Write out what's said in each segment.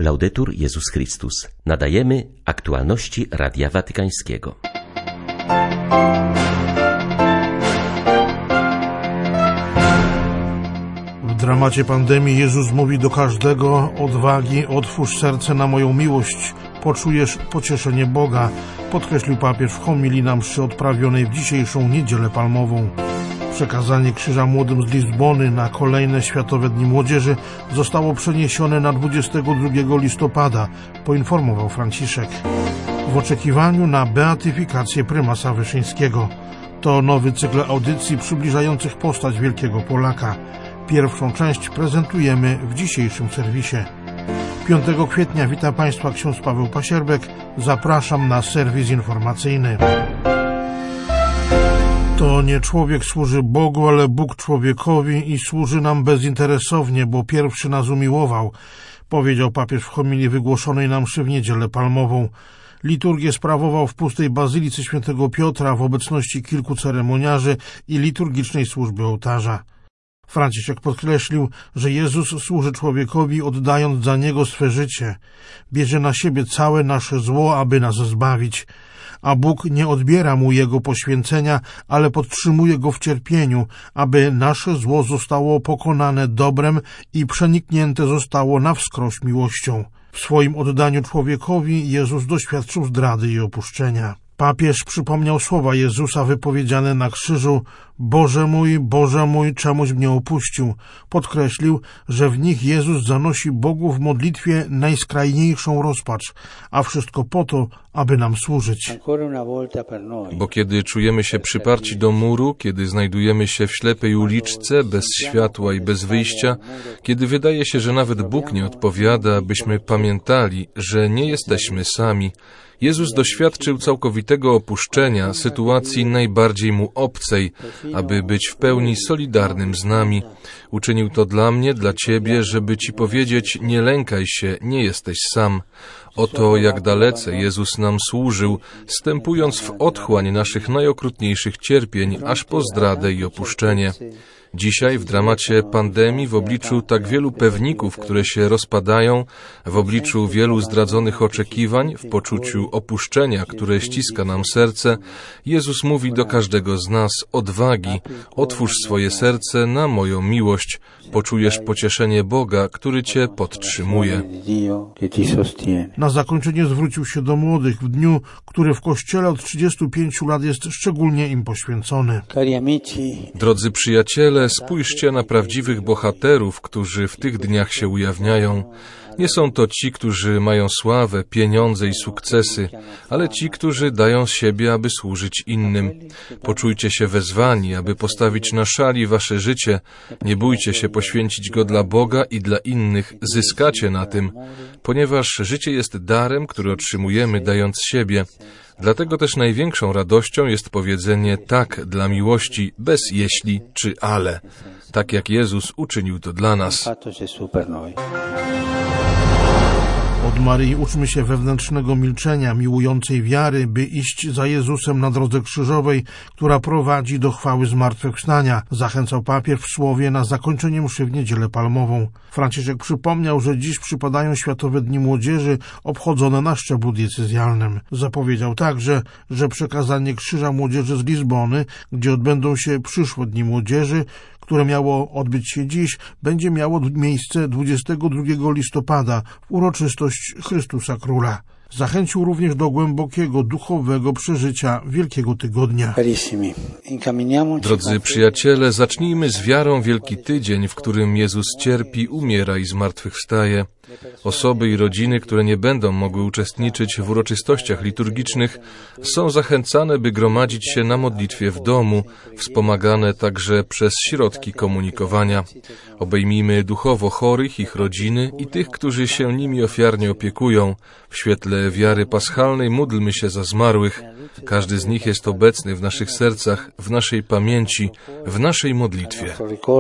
Laudetur Jezus Chrystus. Nadajemy aktualności Radia Watykańskiego. W dramacie pandemii Jezus mówi do każdego: odwagi, otwórz serce na moją miłość, poczujesz pocieszenie Boga, podkreślił papież w homilii na mszy odprawionej w dzisiejszą Niedzielę Palmową. Przekazanie krzyża młodym z Lizbony na kolejne Światowe Dni Młodzieży zostało przeniesione na 22 listopada, poinformował Franciszek. W oczekiwaniu na beatyfikację prymasa Wyszyńskiego. To nowy cykl audycji przybliżających postać wielkiego Polaka. Pierwszą część prezentujemy w dzisiejszym serwisie. 5 kwietnia wita Państwa ksiądz Paweł Pasierbek. Zapraszam na serwis informacyjny. To nie człowiek służy Bogu, ale Bóg człowiekowi i służy nam bezinteresownie, bo pierwszy nas umiłował, powiedział papież w homilii wygłoszonej na mszy w Niedzielę Palmową. Liturgię sprawował w pustej bazylice świętego Piotra w obecności kilku ceremoniarzy i liturgicznej służby ołtarza. Franciszek podkreślił, że Jezus służy człowiekowi, oddając za niego swe życie. Bierze na siebie całe nasze zło, aby nas zbawić. A Bóg nie odbiera mu jego poświęcenia, ale podtrzymuje go w cierpieniu, aby nasze zło zostało pokonane dobrem i przeniknięte zostało na wskroś miłością. W swoim oddaniu człowiekowi Jezus doświadczył zdrady i opuszczenia. Papież przypomniał słowa Jezusa wypowiedziane na krzyżu: Boże mój, czemuś mnie opuścił. Podkreślił, że w nich Jezus zanosi Bogu w modlitwie najskrajniejszą rozpacz, a wszystko po to, aby nam służyć. Bo kiedy czujemy się przyparci do muru, kiedy znajdujemy się w ślepej uliczce, bez światła i bez wyjścia, kiedy wydaje się, że nawet Bóg nie odpowiada, abyśmy pamiętali, że nie jesteśmy sami. Jezus doświadczył całkowitego opuszczenia, sytuacji najbardziej mu obcej, aby być w pełni solidarnym z nami. Uczynił to dla mnie, dla Ciebie, żeby Ci powiedzieć: nie lękaj się, nie jesteś sam. Oto jak dalece Jezus nam służył, wstępując w otchłań naszych najokrutniejszych cierpień, aż po zdradę i opuszczenie. Dzisiaj w dramacie pandemii, w obliczu tak wielu pewników, które się rozpadają, w obliczu wielu zdradzonych oczekiwań, w poczuciu opuszczenia, które ściska nam serce, Jezus mówi do każdego z nas: odwagi, otwórz swoje serce na moją miłość, poczujesz pocieszenie Boga, który Cię podtrzymuje. Na zakończenie zwrócił się do młodych w dniu, który w Kościele od 35 lat jest szczególnie im poświęcony. Drodzy przyjaciele, spójrzcie na prawdziwych bohaterów, którzy w tych dniach się ujawniają. Nie są to ci, którzy mają sławę, pieniądze i sukcesy, ale ci, którzy dają z siebie, aby służyć innym. Poczujcie się wezwani, aby postawić na szali wasze życie. Nie bójcie się poświęcić go dla Boga i dla innych. Zyskacie na tym, ponieważ życie jest darem, który otrzymujemy, dając siebie. Dlatego też największą radością jest powiedzenie tak dla miłości, bez jeśli czy ale. Tak jak Jezus uczynił to dla nas. Od Maryi uczmy się wewnętrznego milczenia, miłującej wiary, by iść za Jezusem na drodze krzyżowej, która prowadzi do chwały zmartwychwstania, zachęcał papież w słowie na zakończenie mszy w Niedzielę Palmową. Franciszek przypomniał, że dziś przypadają Światowe Dni Młodzieży obchodzone na szczeblu diecezjalnym. Zapowiedział także, że przekazanie krzyża młodzieży z Lizbony, gdzie odbędą się przyszłe Dni Młodzieży, które miało odbyć się dziś, będzie miało miejsce 22 listopada w uroczystość Chrystusa Króla. Zachęcił również do głębokiego, duchowego przeżycia Wielkiego Tygodnia. Drodzy przyjaciele, zacznijmy z wiarą Wielki Tydzień, w którym Jezus cierpi, umiera i zmartwychwstaje. Osoby i rodziny, które nie będą mogły uczestniczyć w uroczystościach liturgicznych, są zachęcane, by gromadzić się na modlitwie w domu, wspomagane także przez środki komunikowania. Obejmijmy duchowo chorych, ich rodziny i tych, którzy się nimi ofiarnie opiekują. W świetle wiary paschalnej módlmy się za zmarłych. Każdy z nich jest obecny w naszych sercach, w naszej pamięci, w naszej modlitwie.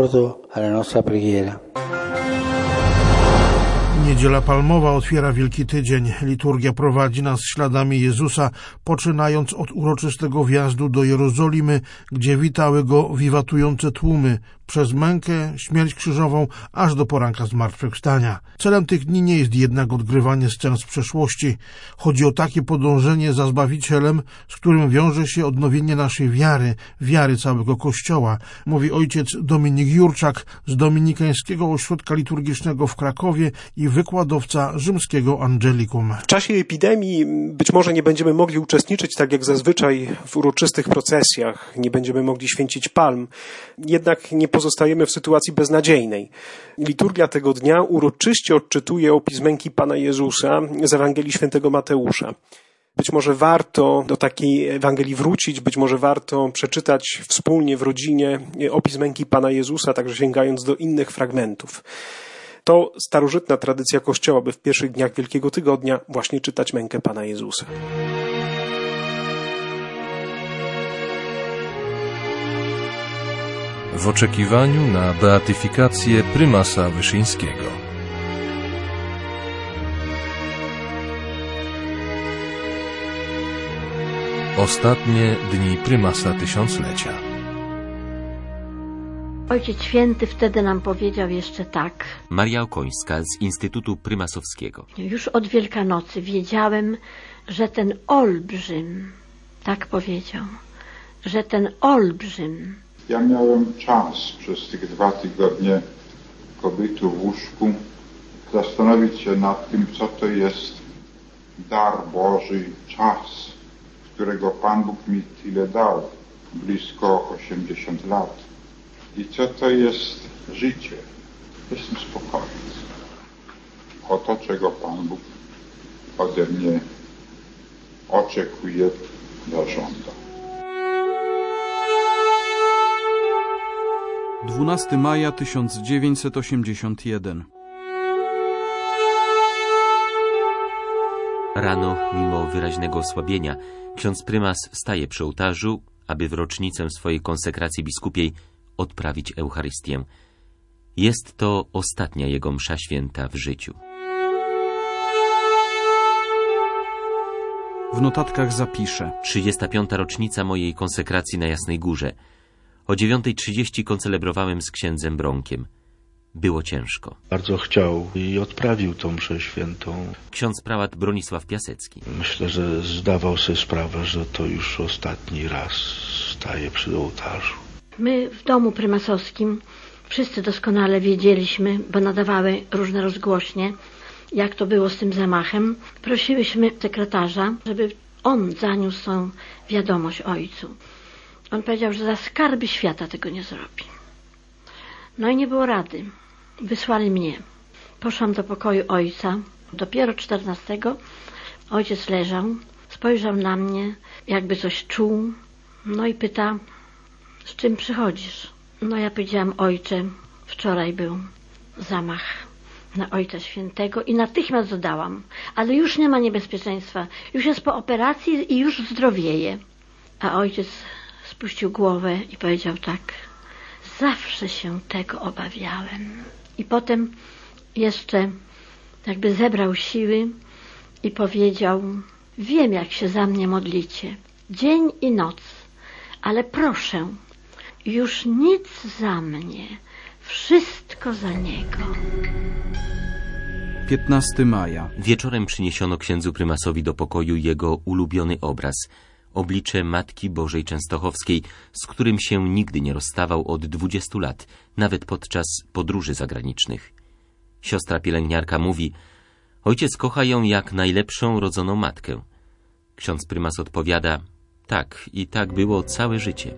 Niedziela Palmowa otwiera Wielki Tydzień. Liturgia prowadzi nas śladami Jezusa, poczynając od uroczystego wjazdu do Jerozolimy, gdzie witały go wiwatujące tłumy, przez mękę, śmierć krzyżową, aż do poranka zmartwychwstania. Celem tych dni nie jest jednak odgrywanie scen z przeszłości. Chodzi o takie podążenie za Zbawicielem, z którym wiąże się odnowienie naszej wiary całego Kościoła, mówi ojciec Dominik Jurczak z Dominikańskiego Ośrodka Liturgicznego w Krakowie i wykładowca rzymskiego Angelicum. W czasie epidemii być może nie będziemy mogli uczestniczyć tak jak zazwyczaj w uroczystych procesjach, nie będziemy mogli święcić palm, jednak nie pozostajemy w sytuacji beznadziejnej. Liturgia tego dnia uroczyście odczytuje opis męki Pana Jezusa z Ewangelii Świętego Mateusza. Być może warto do takiej Ewangelii wrócić, być może warto przeczytać wspólnie w rodzinie opis męki Pana Jezusa, także sięgając do innych fragmentów. To starożytna tradycja Kościoła, by w pierwszych dniach Wielkiego Tygodnia właśnie czytać mękę Pana Jezusa. W oczekiwaniu na beatyfikację prymasa Wyszyńskiego. Ostatnie dni prymasa tysiąclecia. Ojciec Święty wtedy nam powiedział jeszcze tak. Maria Okońska z Instytutu Prymasowskiego. Już od Wielkanocy wiedziałem, że ten olbrzym, tak powiedział, że ten olbrzym. Ja miałem czas przez tych 2 tygodnie pobytu w łóżku zastanowić się nad tym, co to jest dar Boży, czas, którego Pan Bóg mi tyle dał, blisko 80 lat. I co to jest życie? Jestem spokojny o to, czego Pan Bóg ode mnie oczekuje, zażąda. 12 maja 1981. Rano, mimo wyraźnego osłabienia, ksiądz prymas staje przy ołtarzu, aby w rocznicę swojej konsekracji biskupiej odprawić Eucharystię. Jest to ostatnia jego msza święta w życiu. W notatkach zapiszę. 35. rocznica mojej konsekracji na Jasnej Górze. O 9:30 koncelebrowałem z księdzem Bronkiem. Było ciężko. Bardzo chciał i odprawił tą mszę świętą. Ksiądz prałat Bronisław Piasecki. Myślę, że zdawał sobie sprawę, że to już ostatni raz staje przy ołtarzu. My w domu prymasowskim wszyscy doskonale wiedzieliśmy, bo nadawały różne rozgłośnie, jak to było z tym zamachem. Prosiłyśmy sekretarza, żeby on zaniósł tą wiadomość ojcu. On powiedział, że za skarby świata tego nie zrobi. No i nie było rady. Wysłali mnie. Poszłam do pokoju ojca. Dopiero 14 ojciec leżał, spojrzał na mnie, jakby coś czuł. No i pyta, z czym przychodzisz? No ja powiedziałam, ojcze, wczoraj był zamach na Ojca Świętego i natychmiast dodałam, ale już nie ma niebezpieczeństwa, już jest po operacji i już zdrowieje. A ojciec spuścił głowę i powiedział tak, zawsze się tego obawiałem. I potem jeszcze jakby zebrał siły i powiedział, wiem, jak się za mnie modlicie, dzień i noc, ale proszę, już nic za mnie, wszystko za Niego. 15 maja. Wieczorem przyniesiono księdzu prymasowi do pokoju jego ulubiony obraz, oblicze Matki Bożej Częstochowskiej, z którym się nigdy nie rozstawał od 20 lat, nawet podczas podróży zagranicznych. Siostra pielęgniarka mówi, ojciec kocha ją jak najlepszą rodzoną matkę. Ksiądz prymas odpowiada, tak, i tak było całe życie.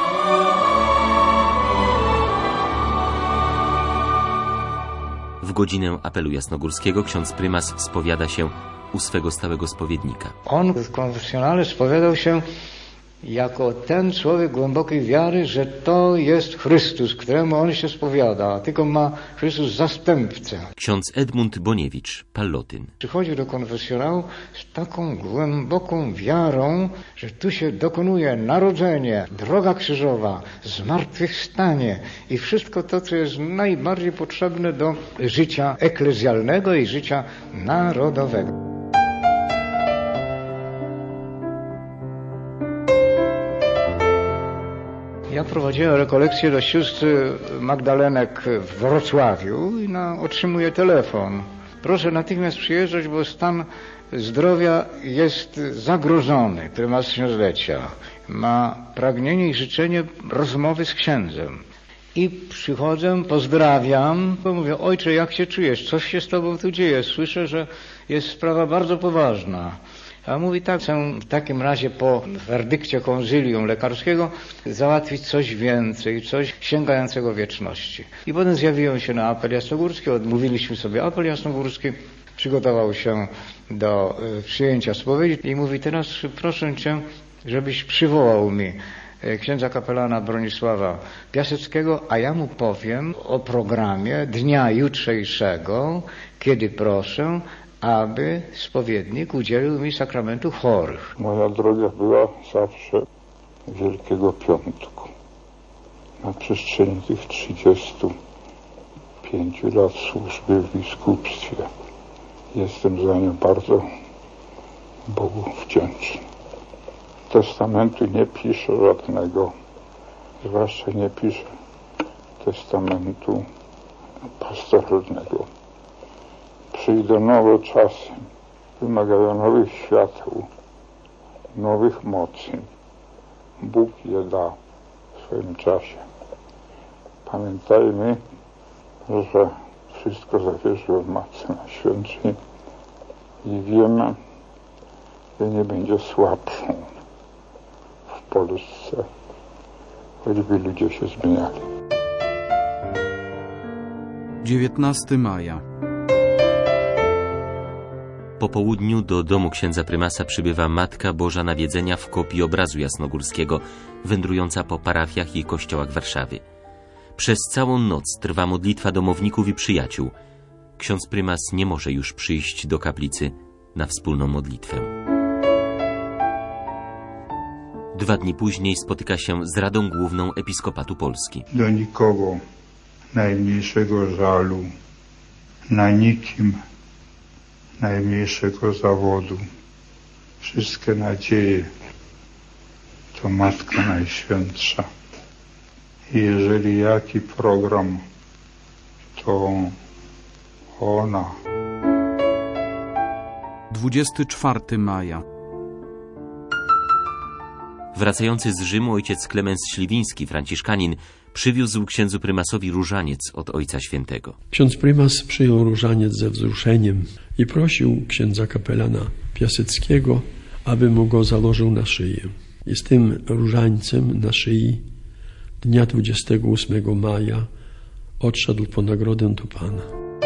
W godzinę apelu jasnogórskiego ksiądz prymas spowiada się u swego stałego spowiednika. On w konfesjonale spowiadał się jako ten człowiek głębokiej wiary, że to jest Chrystus, któremu on się spowiada, a tylko ma Chrystus zastępcę. Ksiądz Edmund Boniewicz, Pallotyn. Przychodził do konfesjonału z taką głęboką wiarą, że tu się dokonuje narodzenie, droga krzyżowa, zmartwychwstanie i wszystko to, co jest najbardziej potrzebne do życia eklezjalnego i życia narodowego. Ja prowadziłem rekolekcję do sióstr Magdalenek w Wrocławiu i otrzymuję telefon. Proszę natychmiast przyjeżdżać, bo stan zdrowia jest zagrożony. Prymas Książlecia ma pragnienie i życzenie rozmowy z księdzem. I przychodzę, pozdrawiam, mówię: ojcze, jak się czujesz? Coś się z tobą tu dzieje? Słyszę, że jest sprawa bardzo poważna. A mówi: tak, chcę w takim razie po werdykcie konzylium lekarskiego załatwić coś więcej, coś sięgającego wieczności. I potem zjawiłem się na apel jasnogórski, odmówiliśmy sobie apel jasnogórski, przygotował się do przyjęcia spowiedzi i mówi: teraz proszę cię, żebyś przywołał mi księdza kapelana Bronisława Piaseckiego, a ja mu powiem o programie dnia jutrzejszego, kiedy proszę, aby spowiednik udzielił mi sakramentu chorych. Moja droga była zawsze Wielkiego Piątku. Na przestrzeni tych 35 lat służby w biskupstwie jestem za nią bardzo Bogu wdzięczny. Testamentu nie piszę żadnego, zwłaszcza nie piszę testamentu pastoralnego. Przyjdą nowe czasy, wymagają nowych świateł, nowych mocy. Bóg je da w swoim czasie. Pamiętajmy, że wszystko zawierzyło Matce Najświętszej i wiemy, że nie będzie słabszą w Polsce, choćby ludzie się zmieniali. 19 maja. Po południu do domu księdza prymasa przybywa Matka Boża Nawiedzenia w kopii obrazu jasnogórskiego, wędrująca po parafiach i kościołach Warszawy. Przez całą noc trwa modlitwa domowników i przyjaciół. Ksiądz prymas nie może już przyjść do kaplicy na wspólną modlitwę. 2 dni później spotyka się z Radą Główną Episkopatu Polski. Do nikogo najmniejszego żalu, na nikim najmniejszego zawodu. Wszystkie nadzieje to Matka Najświętsza. I jeżeli jaki program, to ona. 24 maja. Wracający z Rzymu ojciec Klemens Śliwiński, franciszkanin, przywiózł księdzu prymasowi różaniec od Ojca Świętego. Ksiądz prymas przyjął różaniec ze wzruszeniem i prosił księdza kapelana Piaseckiego, aby mu go założył na szyję. I z tym różańcem na szyi dnia 28 maja odszedł po nagrodę do Pana.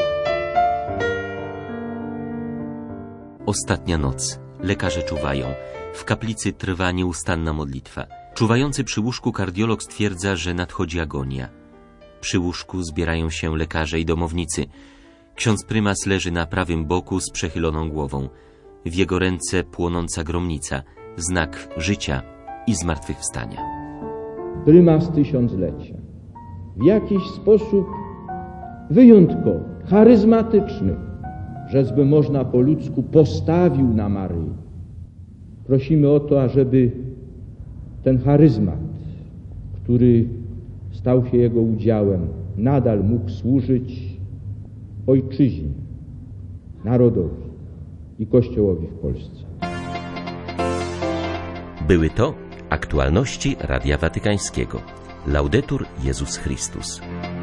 Ostatnia noc. Lekarze czuwają. W kaplicy trwa nieustanna modlitwa. Czuwający przy łóżku kardiolog stwierdza, że nadchodzi agonia. Przy łóżku zbierają się lekarze i domownicy. Ksiądz prymas leży na prawym boku z przechyloną głową. W jego ręce płonąca gromnica, znak życia i zmartwychwstania. Prymas tysiąclecia. W jakiś sposób wyjątkowy, charyzmatyczny, rzeczby można po ludzku, postawił na Maryję. Prosimy o to, ażeby ten charyzmat, który stał się jego udziałem, nadal mógł służyć ojczyźnie, narodowi i Kościołowi w Polsce. Były to aktualności Radia Watykańskiego. Laudetur Jezus Chrystus.